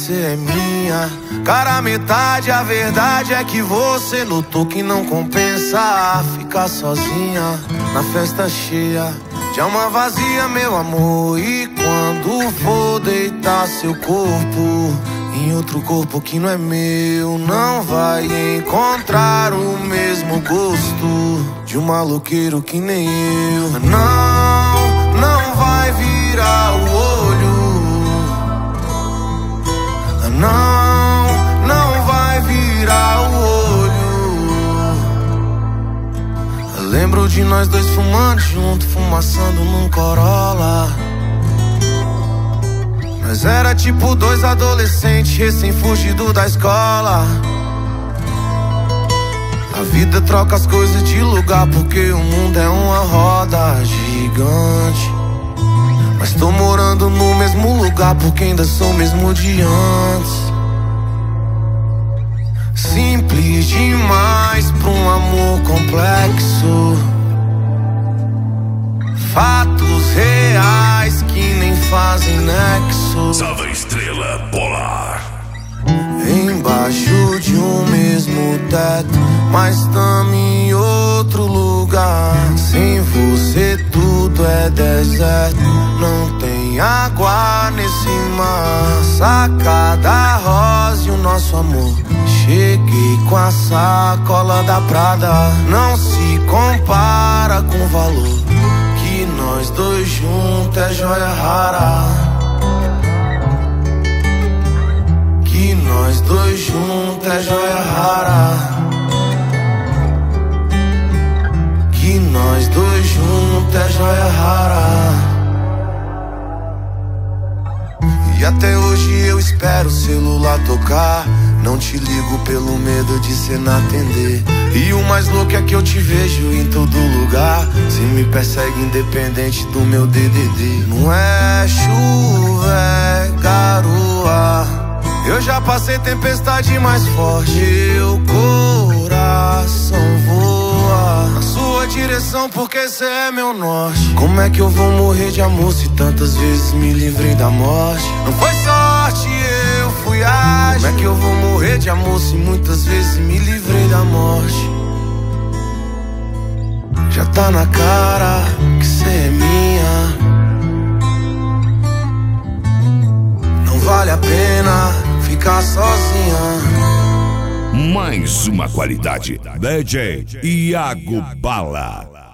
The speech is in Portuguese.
cê é minha cara metade. A verdade é que você notou que não compensa ficar sozinha na festa cheia de alma vazia, meu amor. E quando for deitar seu corpo em outro corpo que não é meu, não vai encontrar o mesmo gosto de um maloqueiro que nem eu. Não vai virar o olho. Não vai virar o olho. Lembro de nós dois fumando junto, fumaçando num Corolla. Nós era tipo dois adolescentes recém-fugido da escola. A vida troca as coisas de lugar porque o mundo é uma roda gigante. Mas tô morando no mesmo lugar porque ainda sou o mesmo de antes. Simples demais pra um amor complexo. Fatos reais que nem fazem nexo. Salve Estrela Polar. Embaixo de um mesmo teto, mas tamo em outro lugar. Sem você tudo é deserto, não tem água nesse mar. Sacada rosa e o nosso amor. Cheguei com a sacola da Prada. Não se compara com o valor que nós dois juntos é joia rara. Que nós dois juntos é joia rara. Que nós dois juntos é joia rara. E até hoje eu espero o celular tocar. Não te ligo pelo medo de cê não atender. E o mais louco é que eu te vejo em todo lugar. Cê me persegue independente do meu DDD. Não é chuva, é garoa. Eu já passei tempestade mais forte. Meu coração voa na sua direção porque cê é meu norte. Como é que eu vou morrer de amor se tantas vezes me livrei da morte? Não foi sorte, eu fui ágil. Como é que eu vou morrer de amor se muitas vezes me livrei da morte? Já tá na cara que cê é minha. Não vale a pena ficar sozinha. Mais uma qualidade. DJ Iago Bala.